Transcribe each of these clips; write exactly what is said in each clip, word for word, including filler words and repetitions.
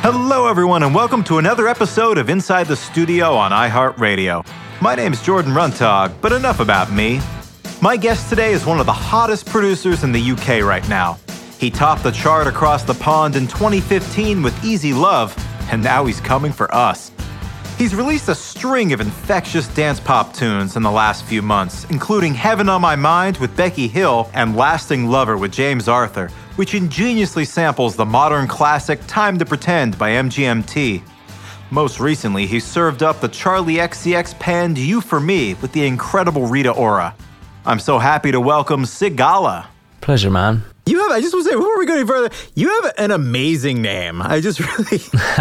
Hello, everyone, and welcome to another episode of Inside the Studio on iHeartRadio. My name is Jordan Runtagh, but enough about me. My guest today is one of the hottest producers in the U K right now. He topped the chart across the pond in twenty fifteen with Easy Love, and now he's coming for us. He's released a string of infectious dance pop tunes in the last few months, including Heaven on My Mind with Becky Hill and Lasting Lover with James Arthur, which ingeniously samples the modern classic Time to Pretend by M G M T. Most recently, he served up the Charlie X C X penned You For Me with the incredible Rita Ora. I'm so happy to welcome Sigala. Pleasure, man. You have, I just want to say, before we go any further, you have an amazing name. I just really...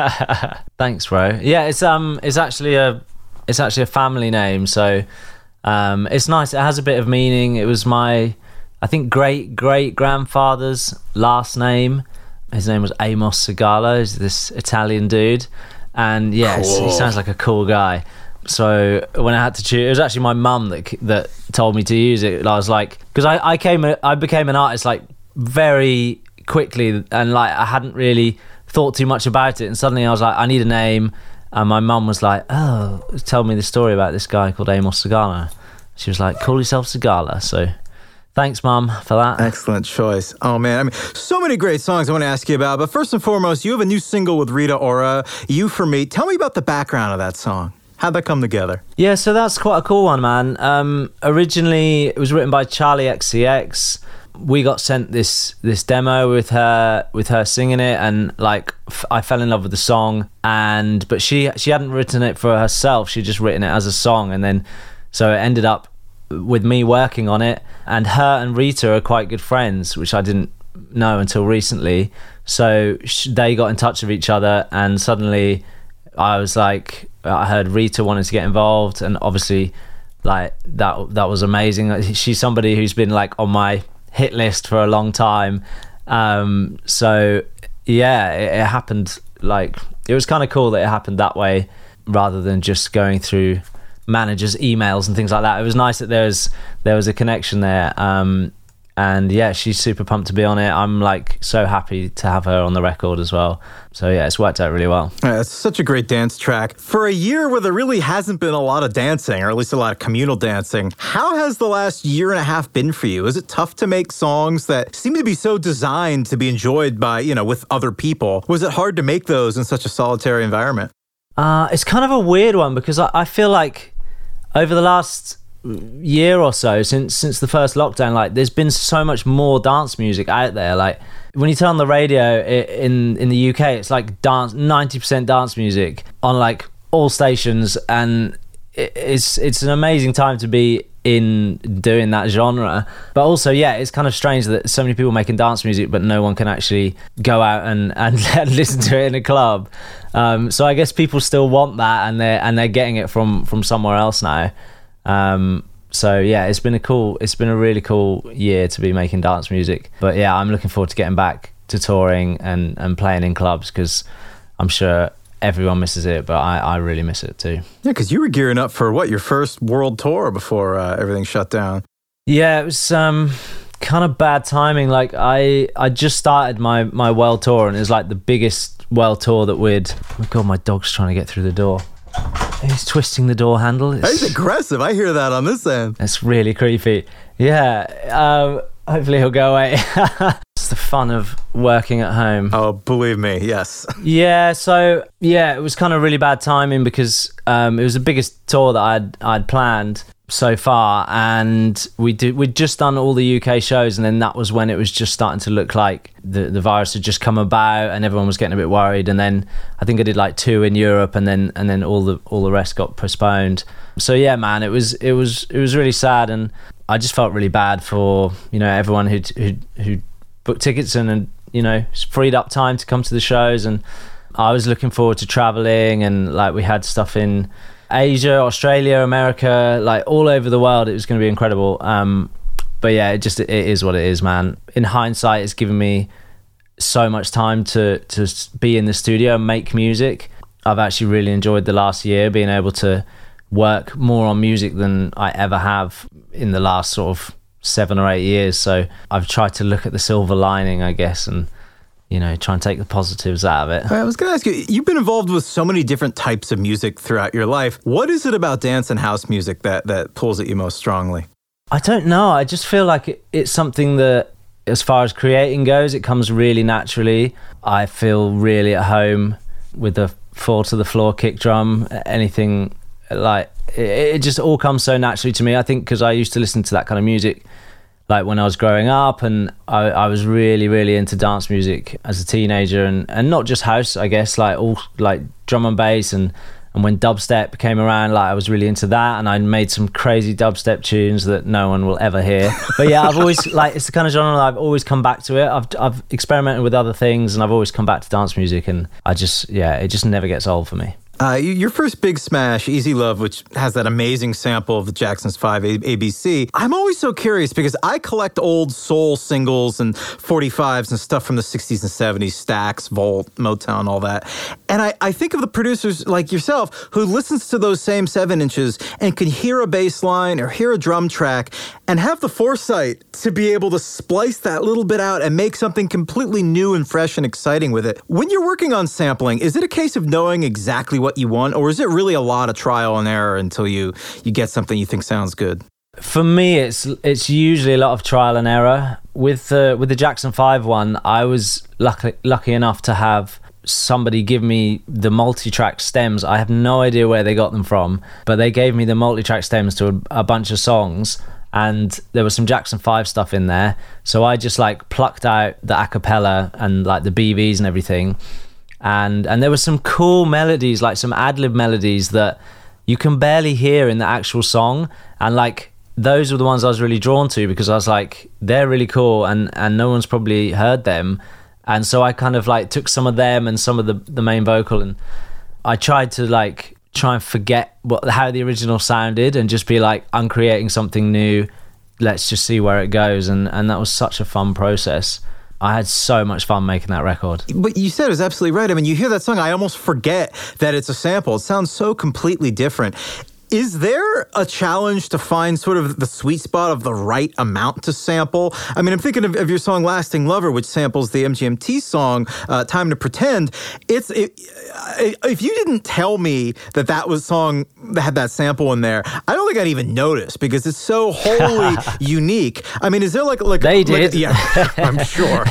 Thanks, bro. Yeah, it's um, it's actually a, it's actually a family name, so um, it's nice. It has a bit of meaning. It was my, I think, great great grandfather's last name. His name was Amos Sigala. He's this Italian dude, and yeah, cool. He sounds like a cool guy. So when I had to choose, it was actually my mum that that told me to use it. I was like, because I I came I became an artist like very quickly, and like I hadn't really thought too much about it, and suddenly I was like, I need a name, and my mum was like, oh, tell me the story about this guy called Amos Sigala. She was like, call yourself Sigala. So thanks, Mum, for that. Excellent choice. Oh, man. I mean, so many great songs I want to ask you about. But first and foremost, you have a new single with Rita Ora, You For Me. Tell me about the background of that song. How'd that come together? Yeah, so that's quite a cool one, man. Um, originally, it was written by Charlie X C X. We got sent this this demo with her with her singing it, and like f- I fell in love with the song. And but she she hadn't written it for herself. She'd just written it as a song, and then so it ended up with me working on it. And her and Rita are quite good friends, which I didn't know until recently. So sh- they got in touch with each other, and suddenly I was like, I heard Rita wanted to get involved, and obviously like that that was amazing. She's somebody who's been like on my hit list for a long time. Um so yeah, it, it happened like it was kind of cool that it happened that way rather than just going through managers' emails and things like that. It was nice that there was there was a connection there. Um and yeah, she's super pumped to be on it. I'm like so happy to have her on the record as well. So yeah, it's worked out really well. Yeah, it's such a great dance track. For a year where there really hasn't been a lot of dancing, or at least a lot of communal dancing, how has the last year and a half been for you? Is it tough to make songs that seem to be so designed to be enjoyed by, you know, with other people? Was it hard to make those in such a solitary environment? Uh, it's kind of a weird one because I, I feel like over the last year or so since since the first lockdown, like there's been so much more dance music out there. Like when you turn on the radio in in the U K, it's like dance ninety percent dance music on like all stations, and it's it's an amazing time to be in doing that genre. But also yeah, it's kind of strange that so many people making dance music but no one can actually go out and and listen to it in a club. Um so I guess people still want that, and they're and they're getting it from from somewhere else now. Um so yeah, it's been a cool it's been a really cool year to be making dance music. But yeah, I'm looking forward to getting back to touring and and playing in clubs, because I'm sure everyone misses it, but I, I really miss it too. Yeah, because you were gearing up for what, your first world tour before uh, everything shut down. Yeah, it was um kind of bad timing. Like I I just started my my world tour, and it was like the biggest world tour that we'd oh my god, my dog's trying to get through the door. He's twisting the door handle. It's, He's aggressive. I hear that on this end. It's really creepy. Yeah. Um, hopefully he'll go away. It's the fun of working at home. Oh, believe me, yes. Yeah. So yeah, it was kind of really bad timing because um, it was the biggest tour that I'd I'd planned so far, and we did we'd just done all the U K shows, and then that was when it was just starting to look like the the virus had just come about, and everyone was getting a bit worried. And then I think I did like two in Europe, and then and then all the all the rest got postponed. So yeah, man, it was it was it was really sad, and I just felt really bad for, you know, everyone who who who booked tickets and, and you know, freed up time to come to the shows. And I was looking forward to traveling, and like we had stuff in Asia, Australia, America, like all over the world. It was going to be incredible. Um, but yeah, it just, it is what it is, man. In hindsight, it's given me so much time to, to be in the studio and make music. I've actually really enjoyed the last year, being able to work more on music than I ever have in the last sort of seven or eight years. So I've tried to look at the silver lining, I guess. And you know, try and take the positives out of it. I was going to ask you, you've been involved with so many different types of music throughout your life. What is it about dance and house music that, that pulls at you most strongly? I don't know. I just feel like it, it's something that, as far as creating goes, it comes really naturally. I feel really at home with the four to the floor kick drum, anything like, it, it just all comes so naturally to me. I think because I used to listen to that kind of music like when I was growing up, and I, I was really, really into dance music as a teenager, and, and not just house, I guess, like all like drum and bass, and, and when dubstep came around, like I was really into that, and I made some crazy dubstep tunes that no one will ever hear. But yeah, I've always like, it's the kind of genre that I've always come back to it. I've I've experimented with other things, and I've always come back to dance music, and I just, yeah, it just never gets old for me. Uh, your first big smash, Easy Love, which has that amazing sample of the Jackson's five A B C. I'm always so curious because I collect old soul singles and forty-fives and stuff from the sixties and seventies, Stax, Volt, Motown, all that. And I, I think of the producers like yourself who listens to those same seven inches and can hear a bass line or hear a drum track and have the foresight to be able to splice that little bit out and make something completely new and fresh and exciting with it. When you're working on sampling, is it a case of knowing exactly what you want, or is it really a lot of trial and error until you you get something you think sounds good? For me, it's it's usually a lot of trial and error. With the with the Jackson five one, I was lucky lucky enough to have somebody give me the multi-track stems. I have no idea where they got them from, but they gave me the multi-track stems to a, a bunch of songs, and there was some Jackson five stuff in there. So I just like plucked out the a cappella and like the B Vs and everything. And and there were some cool melodies, like some ad-lib melodies that you can barely hear in the actual song. And like, those were the ones I was really drawn to because I was like, they're really cool and, and no one's probably heard them. And so I kind of like took some of them and some of the, the main vocal, and I tried to like try and forget what how the original sounded and just be like, I'm creating something new. Let's just see where it goes. And, and that was such a fun process. I had so much fun making that record. What you said is absolutely right. I mean, you hear that song, I almost forget that it's a sample. It sounds so completely different. Is there a challenge to find sort of the sweet spot of the right amount to sample? I mean, I'm thinking of, of your song Lasting Lover, which samples the M G M T song uh, Time to Pretend. It's it, if you didn't tell me that that was a song that had that sample in there, I don't think I'd even notice because it's so wholly unique. I mean, is there like... like they like, did. Yeah, I'm sure.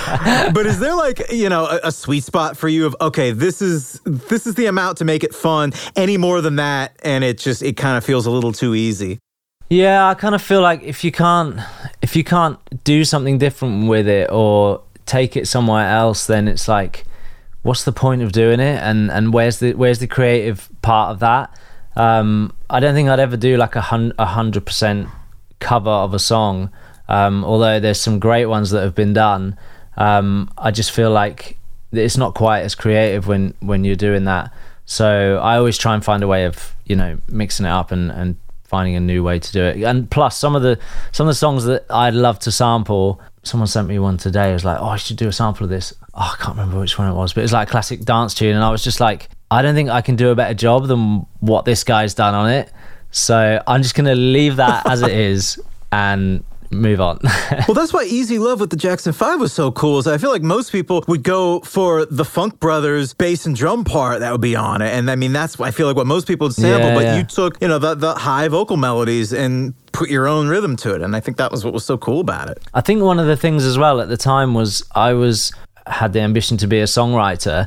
But is there like, you know, a, a sweet spot for you of, okay, this is this is the amount to make it fun, any more than that, and it just it kind of feels a little too easy? Yeah, I kind of feel like if you can't if you can't do something different with it or take it somewhere else, then it's like, what's the point of doing it? And and where's the where's the creative part of that? Um, I don't think I'd ever do like a hun- a hundred percent cover of a song. Um, although there's some great ones that have been done. Um, I just feel like it's not quite as creative when when you're doing that. So I always try and find a way of, you know, mixing it up and, and finding a new way to do it. And plus, some of the some of the songs that I'd love to sample, someone sent me one today. It was like, oh, I should do a sample of this. Oh, I can't remember which one it was, but it was like a classic dance tune. And I was just like, I don't think I can do a better job than what this guy's done on it. So I'm just going to leave that as it is and move on. Well, that's why Easy Love with the Jackson five was so cool. Is I feel like most people would go for the Funk Brothers bass and drum part that would be on it. And I mean, that's I feel like what most people would sample, yeah, but yeah. you took, you know, the, the high vocal melodies and put your own rhythm to it. And I think that was what was so cool about it. I think one of the things as well at the time was I was had the ambition to be a songwriter,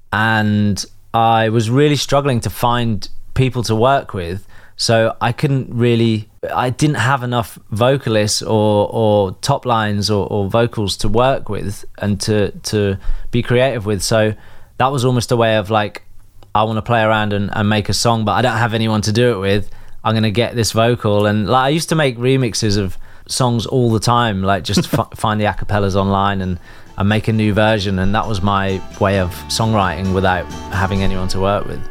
and I was really struggling to find people to work with. So I couldn't really, I didn't have enough vocalists or, or top lines or, or vocals to work with and to, to be creative with. So that was almost a way of like, I want to play around and, and make a song, but I don't have anyone to do it with. I'm going to get this vocal. And like I used to make remixes of songs all the time, like just f- find the acapellas online and, and make a new version. And that was my way of songwriting without having anyone to work with.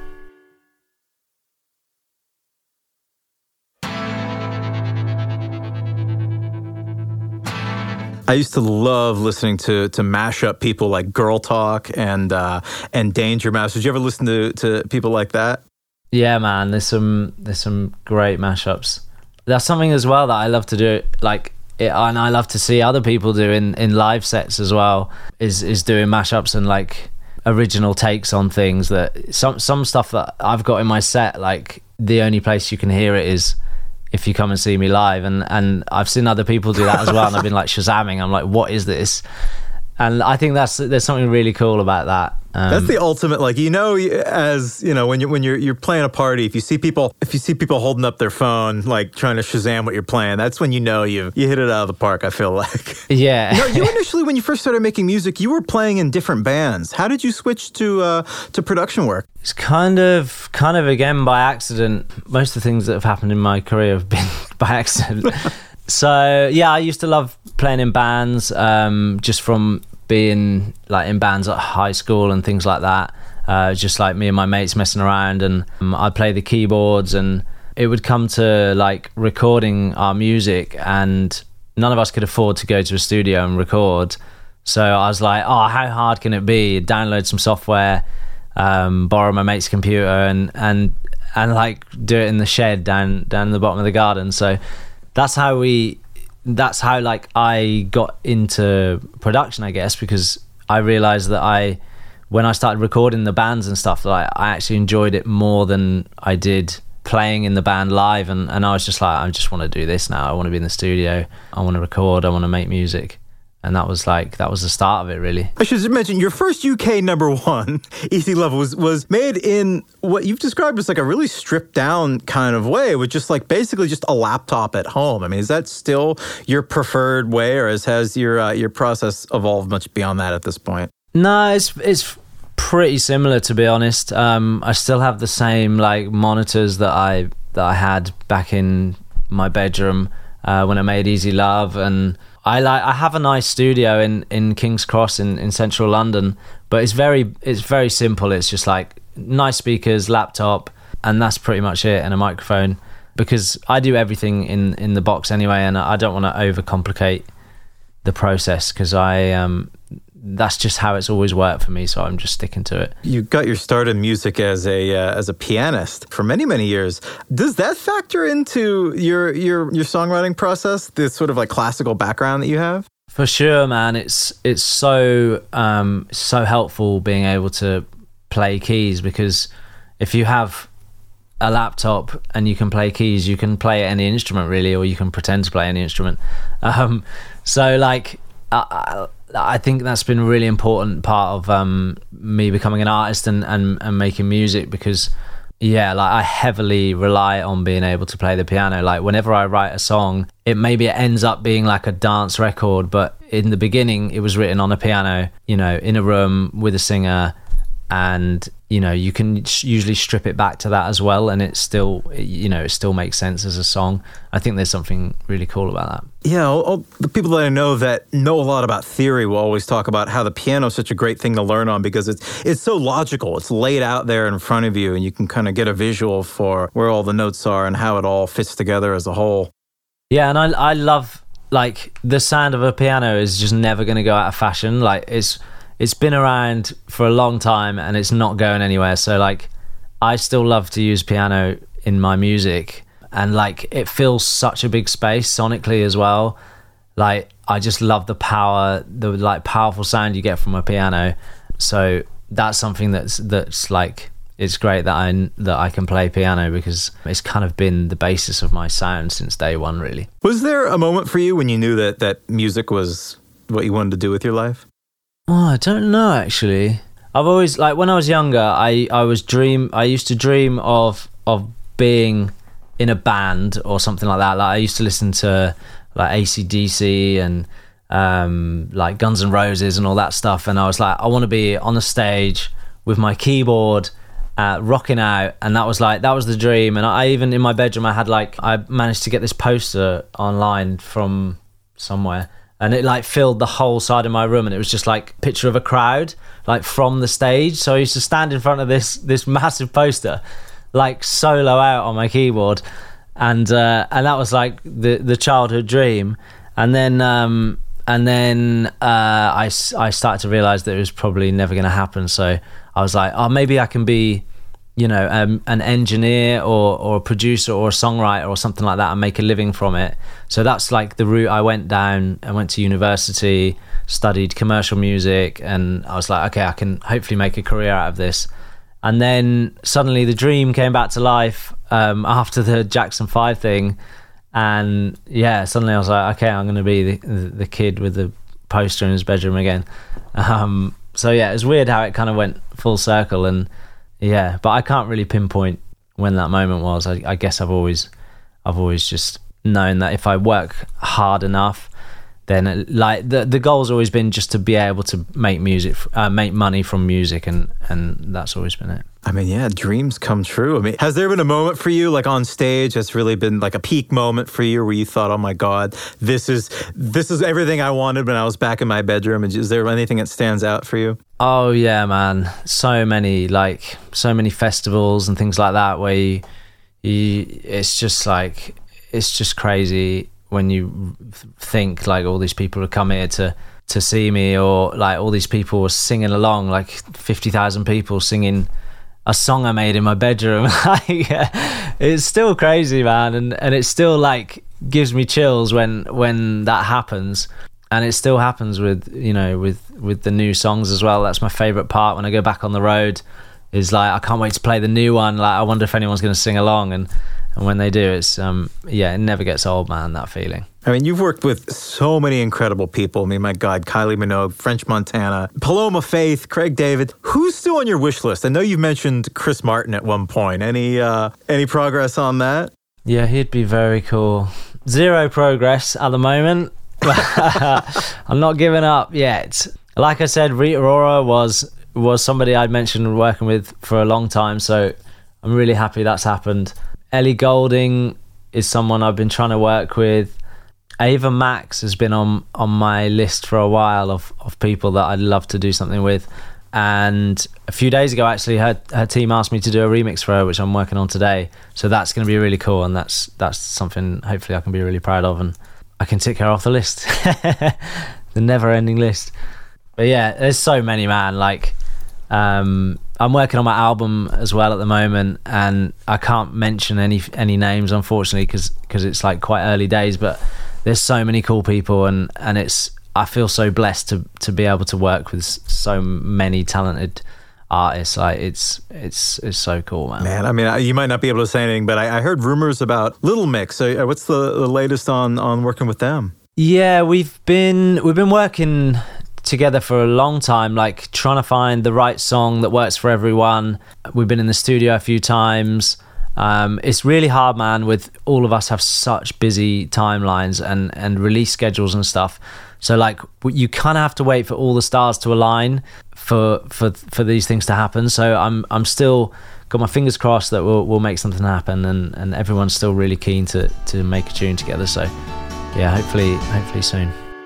I used to love listening to to mashup people like Girl Talk and uh, and Danger Mouse. Did you ever listen to, to people like that? Yeah, man. There's some there's some great mashups. That's something as well that I love to do. Like it, and I love to see other people do in, in live sets as well, is is doing mashups and like original takes on things. That some some stuff that I've got in my set, like the only place you can hear it is if you come and see me live, and and I've seen other people do that as well, and I've been like Shazamming. I'm like, what is this? And I think that's there's something really cool about that. Um, That's the ultimate, like, you know, as you know, when you when you're you're playing a party, if you see people if you see people holding up their phone, like trying to Shazam what you're playing, that's when you know you you hit it out of the park. I feel like. Yeah. You know, you initially, when you first started making music, you were playing in different bands. How did you switch to uh, to production work? It's kind of kind of again by accident. Most of the things that have happened in my career have been by accident. So yeah, I used to love playing in bands, um, just from being like in bands at high school and things like that. Uh, just like me and my mates messing around, and um, I'd play the keyboards, and it would come to like recording our music, and none of us could afford to go to a studio and record. So I was like, oh, how hard can it be? Download some software, um, borrow my mate's computer, and and and like do it in the shed down down in the bottom of the garden. So that's how we that's how like I got into production, I guess, because I realized that I when I started recording the bands and stuff, like I actually enjoyed it more than I did playing in the band live, and, and I was just like, I just want to do this now. I want to be in the studio, I want to record, I want to make music. And that was like, that was the start of it, really. I should mention, your first U K number one, Easy Love, was, was made in what you've described as like a really stripped down kind of way, with just like basically just a laptop at home. I mean, is that still your preferred way, or has, has your uh, your process evolved much beyond that at this point? No, it's it's pretty similar, to be honest. Um, I still have the same like monitors that I that I had back in my bedroom uh, when I made Easy Love, and I like I have a nice studio in, in King's Cross in, in central London, but it's very it's very simple. It's just like nice speakers, laptop, and that's pretty much it, and a microphone, because I do everything in, in the box anyway, and I don't want to overcomplicate the process, because I um that's just how it's always worked for me, so I'm just sticking to it. You got your start in music as a uh, as a pianist for many many years. Does that factor into your your your songwriting process, this sort of like classical background that you have? For sure, man. It's it's so um so helpful being able to play keys, because if you have a laptop and you can play keys, you can play any instrument really, or you can pretend to play any instrument. Um, so like I, I think that's been a really important part of um, me becoming an artist and, and, and making music, because yeah, like I heavily rely on being able to play the piano. Like whenever I write a song, it maybe it ends up being like a dance record, but in the beginning it was written on a piano, you know, in a room with a singer, and you know, you can usually strip it back to that as well, and it still, you know, it still makes sense as a song. I think there's something really cool about that. Yeah, all, all the people that I know that know a lot about theory will always talk about how the piano is such a great thing to learn on, because it's it's so logical. It's laid out there in front of you, and you can kind of get a visual for where all the notes are and how it all fits together as a whole. Yeah, and I I love, like, the sound of a piano is just never going to go out of fashion. Like it's it's been around for a long time and it's not going anywhere. So like I still love to use piano in my music, and like it fills such a big space sonically as well. Like I just love the power, the like powerful sound you get from a piano. So that's something that's that's like, it's great that I that I can play piano, because it's kind of been the basis of my sound since day one, really. Was there a moment for you when you knew that that music was what you wanted to do with your life? Oh, I don't know, actually. I've always, like, when I was younger, I, I was dream. I used to dream of of being in a band or something like that. Like I used to listen to like A C D C and um, like Guns N' Roses and all that stuff, and I was like, I want to be on the stage with my keyboard, uh, rocking out, and that was like that was the dream. And I even in my bedroom, I had like I managed to get this poster online from somewhere. And it like filled the whole side of my room, and it was just like a picture of a crowd, like from the stage. So I used to stand in front of this this massive poster, like solo out on my keyboard, and uh, and that was like the the childhood dream. And then um, and then uh, I I started to realize that it was probably never going to happen. So I was like, oh, maybe I can be you know, um, an engineer or, or a producer or a songwriter or something like that and make a living from it. So that's like the route I went down. I went to university, studied commercial music, and I was like, okay, I can hopefully make a career out of this. And then suddenly the dream came back to life um, after the Jackson five thing. And yeah, suddenly I was like, okay, I'm going to be the, the kid with the poster in his bedroom again. Um, so yeah, it was weird how it kind of went full circle. And yeah, but I can't really pinpoint when that moment was. I, I guess I've always, I've always just known that if I work hard enough, then like the the goal's always been just to be able to make music, uh, make money from music, and and that's always been it. I mean, yeah, dreams come true. I mean, has there been a moment for you, like on stage, that's really been like a peak moment for you, where you thought, "Oh my God, this is this is everything I wanted when I was back in my bedroom"? Is there anything that stands out for you? Oh yeah, man, so many like so many festivals and things like that where you, you it's just like it's just crazy when you think like all these people have come here to to see me, or like all these people were singing along, like fifty thousand people singing a song I made in my bedroom. It's still crazy, man, and and it still like gives me chills when when that happens. And it still happens with, you know, with with the new songs as well. That's my favorite part when I go back on the road, is like, I can't wait to play the new one. Like, I wonder if anyone's going to sing along. And and when they do, it's um yeah, it never gets old, man, that feeling. I mean, you've worked with so many incredible people. I mean, my God, Kylie Minogue, French Montana, Paloma Faith, Craig David. Who's still on your wish list? I know you've mentioned Chris Martin at one point. Any uh, any progress on that? Yeah, he'd be very cool. Zero progress at the moment. I'm not giving up yet. Like I said, Rita Ora was was somebody I'd mentioned working with for a long time, so I'm really happy that's happened. Ellie Goulding is someone I've been trying to work with. Ava Max has been on on my list for a while of, of people that I'd love to do something with. And a few days ago, actually, her her team asked me to do a remix for her, which I'm working on today. So that's going to be really cool, and that's that's something hopefully I can be really proud of, and I can tick her off the list. The never-ending list. But yeah, there's so many, man. Like, um, I'm working on my album as well at the moment, and I can't mention any any names, unfortunately, because because it's like quite early days. But there's so many cool people, and and it's I feel so blessed to to be able to work with so many talented artists. Like, it's it's it's so cool, man. Man, I mean, you might not be able to say anything, but I, I heard rumors about Little Mix. So what's the, the latest on on working with them? Yeah, we've been we've been working together for a long time, like trying to find the right song that works for everyone. We've been in the studio a few times. Um, it's really hard, man, with all of us have such busy timelines and, and release schedules and stuff. So like you kind of have to wait for all the stars to align for for for these things to happen. So I'm I'm still got my fingers crossed that we'll we'll make something happen, and, and everyone's still really keen to to make a tune together. So yeah, hopefully hopefully soon.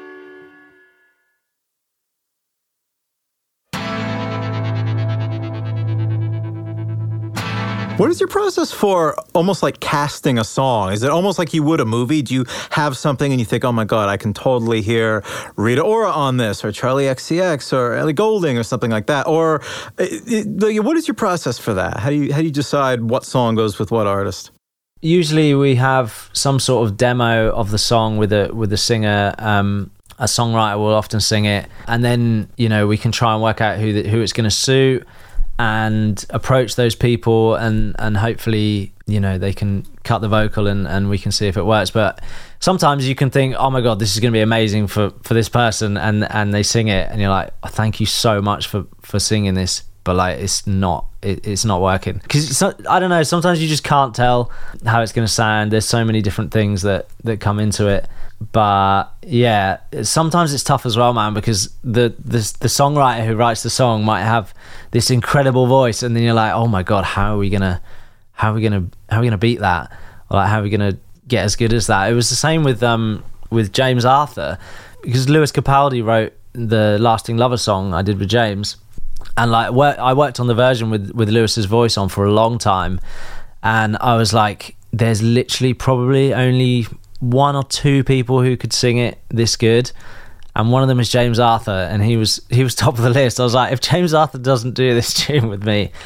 What is your process for almost like casting a song? Is it almost like you would a movie? Do you have something and you think, oh my God, I can totally hear Rita Ora on this, or Charlie X C X, or Ellie Goulding, or something like that? Or it, it, what is your process for that? How do you how do you decide what song goes with what artist? Usually we have some sort of demo of the song with a with a singer. Um, a songwriter will often sing it, and then you know we can try and work out who the, who it's going to suit, and approach those people, and and hopefully you know they can cut the vocal, and and we can see if it works. But sometimes you can think, oh my God, this is going to be amazing for for this person, and and they sing it, and you're like, oh, thank you so much for for singing this, but like it's not it, it's not working, because I don't know, sometimes you just can't tell how it's going to sound. There's so many different things that that come into it. But yeah, sometimes it's tough as well, man, because the, the the songwriter who writes the song might have this incredible voice, and then you're like, oh my God, how are we gonna how are we gonna how are we gonna beat that, or like how are we gonna get as good as that? It was the same with um with James Arthur, because Lewis Capaldi wrote the Lasting Lover song I did with James, and like work, I worked on the version with with Lewis's voice on for a long time, and I was like, there's literally probably only one or two people who could sing it this good, and one of them is James Arthur, and he was he was top of the list. I was like, if James Arthur doesn't do this tune with me,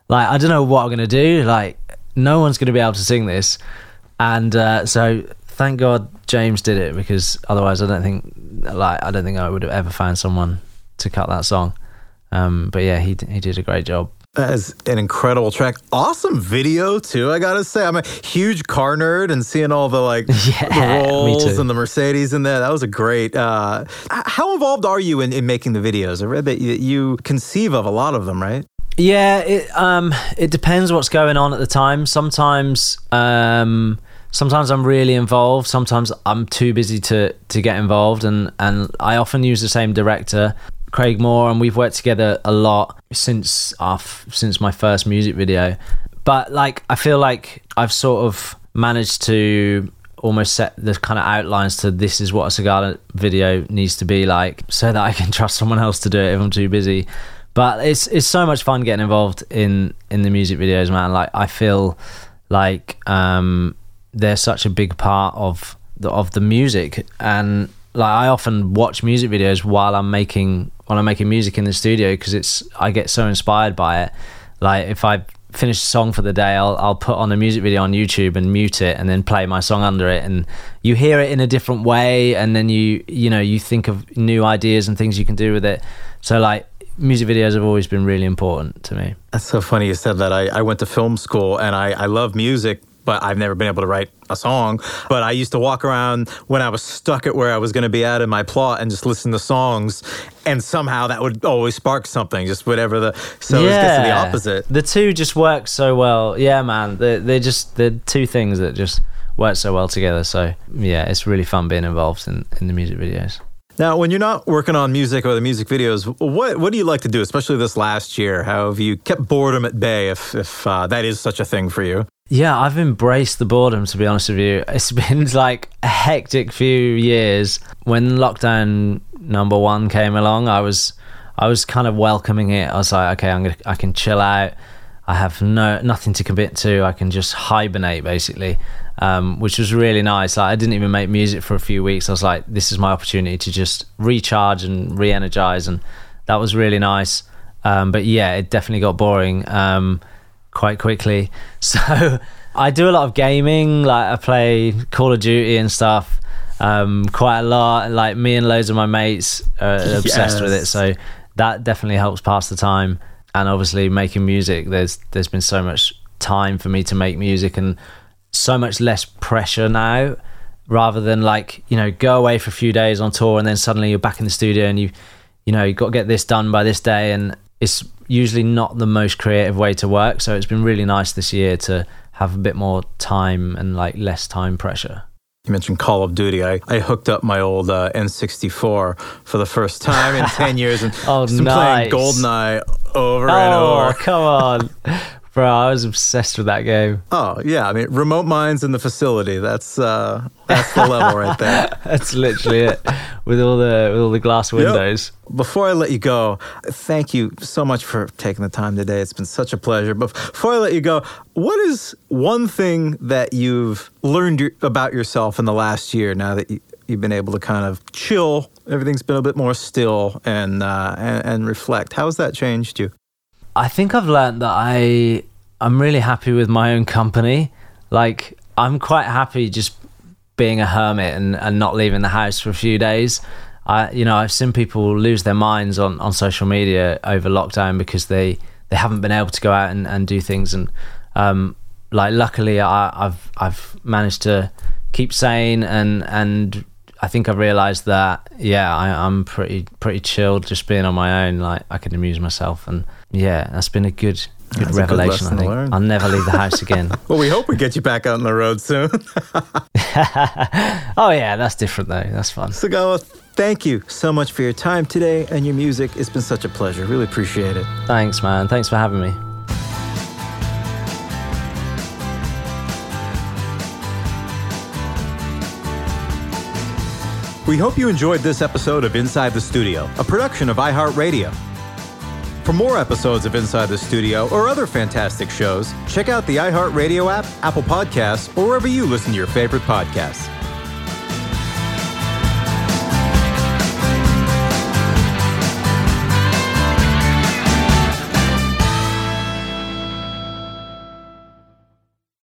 like, I don't know what I'm going to do. Like, no one's going to be able to sing this. And uh, so thank God James did it, because otherwise I don't think, like, I don't think I would have ever found someone to cut that song. Um, but yeah, he he did a great job. That is an incredible track. Awesome video too, I gotta say. I'm a huge car nerd, and seeing all the like yeah, the Rolls and the Mercedes in there, that was a great. Uh, how involved are you in, in making the videos? I read that you, you conceive of a lot of them, right? Yeah, it um it depends what's going on at the time. Sometimes um sometimes I'm really involved. Sometimes I'm too busy to to get involved, and and I often use the same director, Craig Moore, and we've worked together a lot since our since my first music video. But like, I feel like I've sort of managed to almost set the kind of outlines to this is what a Sigala video needs to be like, so that I can trust someone else to do it if I'm too busy. But it's it's so much fun getting involved in in the music videos, man. Like, I feel like um they're such a big part of the of the music, and like, I often watch music videos while I'm making while I'm making music in the studio, because it's I get so inspired by it. Like, if I finish a song for the day, I'll I'll put on a music video on YouTube and mute it, and then play my song under it, and you hear it in a different way, and then you you know you think of new ideas and things you can do with it. So like, music videos have always been really important to me. That's so funny you said that. I, I went to film school, and I, I love music, but I've never been able to write a song. But I used to walk around when I was stuck at where I was going to be at in my plot and just listen to songs, and somehow that would always spark something, just whatever the... So yeah. It's just the opposite. The two just work so well. Yeah, man. They're, they're just they're two things that just work so well together. So yeah, it's really fun being involved in, in the music videos. Now, when you're not working on music or the music videos, what what do you like to do, especially this last year? How have you kept boredom at bay, if, if uh, that is such a thing for you? Yeah, I've embraced the boredom, to be honest with you. It's been like a hectic few years. When lockdown number one came along, I was I was kind of welcoming it. I was like, okay, I'm gonna I can chill out. I have no nothing to commit to. I can just hibernate, basically, um, which was really nice. Like, I didn't even make music for a few weeks. I was like, this is my opportunity to just recharge and re-energize, and that was really nice. Um, but yeah, it definitely got boring um, quite quickly. So I do a lot of gaming. Like, I play Call of Duty and stuff um, quite a lot. Like, me and loads of my mates are obsessed Yes. with it. So that definitely helps pass the time. And obviously making music, there's there's been so much time for me to make music, and so much less pressure now, rather than like, you know, go away for a few days on tour and then suddenly you're back in the studio and you you know, you've got to get this done by this day, and it's usually not the most creative way to work. So it's been really nice this year to have a bit more time and like less time pressure. You mentioned Call of Duty. I, I hooked up my old uh, N sixty-four for the first time in ten years, and oh, just been nice. playing GoldenEye over oh, and over. Come on. Bro, I was obsessed with that game. Oh, yeah. I mean, remote mines in the facility. That's uh, that's the level right there. That's literally it. With all the with all the glass windows. Yep. Before I let you go, thank you so much for taking the time today. It's been such a pleasure. But before I let you go, what is one thing that you've learned your, about yourself in the last year, now that you, you've been able to kind of chill, everything's been a bit more still, and, uh, and, and reflect? How has that changed you? I think I've learned that I, I'm really happy with my own company. Like, I'm quite happy just being a hermit and, and not leaving the house for a few days. I, you know, I've seen people lose their minds on, on social media over lockdown because they, they haven't been able to go out and, and do things. And um, like, luckily, I, I've I've managed to keep sane, and and I think I've realised that yeah, I, I'm pretty pretty chilled just being on my own. Like, I can amuse myself, and yeah, that's been a good. Good That's revelation, a good I think. learn. I'll never leave the house again. Well, we hope we get you back out on the road soon. Oh, yeah, that's different, though. That's fun. Sigala, thank you so much for your time today and your music. It's been such a pleasure. Really appreciate it. Thanks, man. Thanks for having me. We hope you enjoyed this episode of Inside the Studio, a production of iHeartRadio. For more episodes of Inside the Studio or other fantastic shows, check out the iHeartRadio app, Apple Podcasts, or wherever you listen to your favorite podcasts.